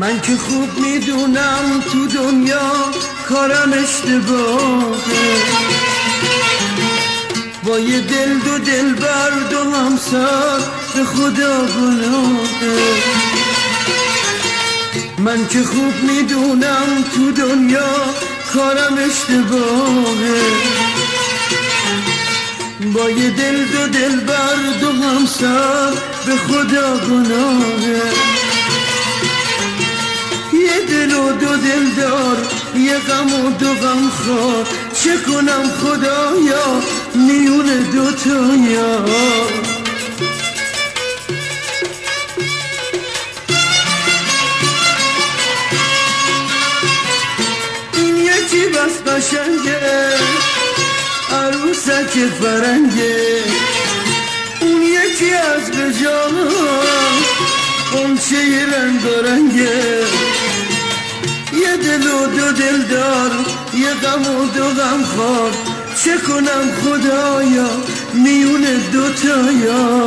من که خوب میدونم تو دنیا کارم اشتباهه، با یه دل دو دلبر دو همسر به خدا گناهه. من که خوب میدونم تو دنیا کارم اشتباهه، با یه دل دو دلبر دو همسر به خدا گناهه. یه دل و دو دل دار، یه غم و دو غم خوار، چه کنم خدایا میون دوتایا. این یکی بس قشنگه عروسک فرنگه، اون یکی از بجاها قنچه رنگ و رنگه. یه دل و دو دل دار، یه غم و دو غم خوار، چه کنم خدایا میون دوتایا.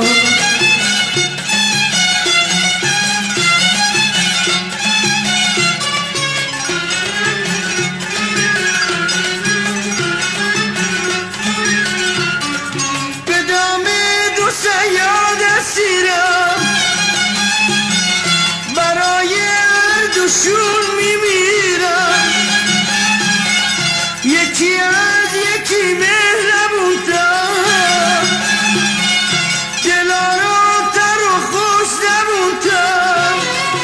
به دام دو صیاد اسیرم، برای هر دوشون میمیرم. یکی از یکی مهربونتر، دلاراتر و خوش زبونتر.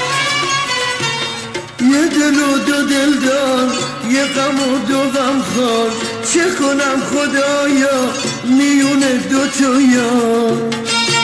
یه دل و دو دل دار، یه غم و دو غم خوار، چه کنم خدایا میون دوتایا.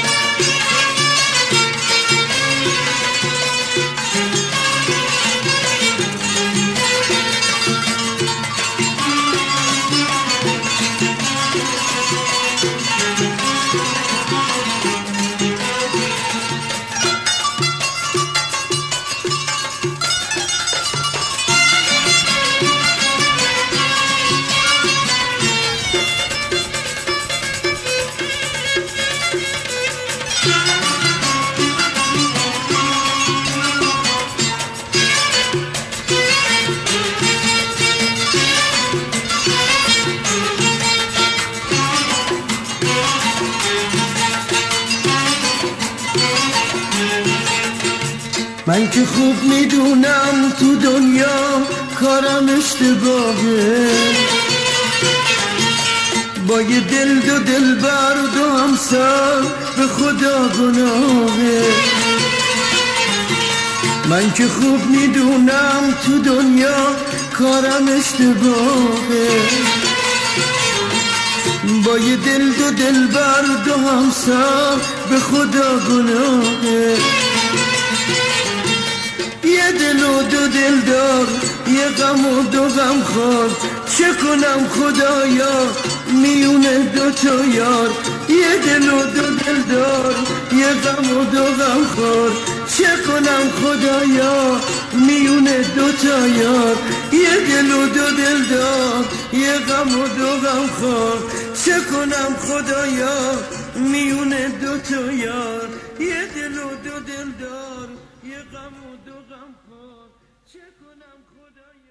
من که خوب میدونم تو دنیا کارم اشتباهه، با یه دل دو دلبر دو همسر به خدا گناهه. من که خوب میدونم تو دنیا کارم اشتباهه، با یه دل دو دلبر دو همسر به خدا گناهه. یه دل و دو دل دار، یه غم و دو غم خوار، چه کنم خدایا میون دوتا یار. یه دل و دو دل دار، یه غم و دو غم خوار، چه کنم خدایا میون دوتا یار. یه دل و دو دل دار، یه غم و دو غم خوار، چه کنم خدایا میون دوتا یار. یه دل و دو دل دار، یه غم و دو غم خوار، چه کنم خدایا.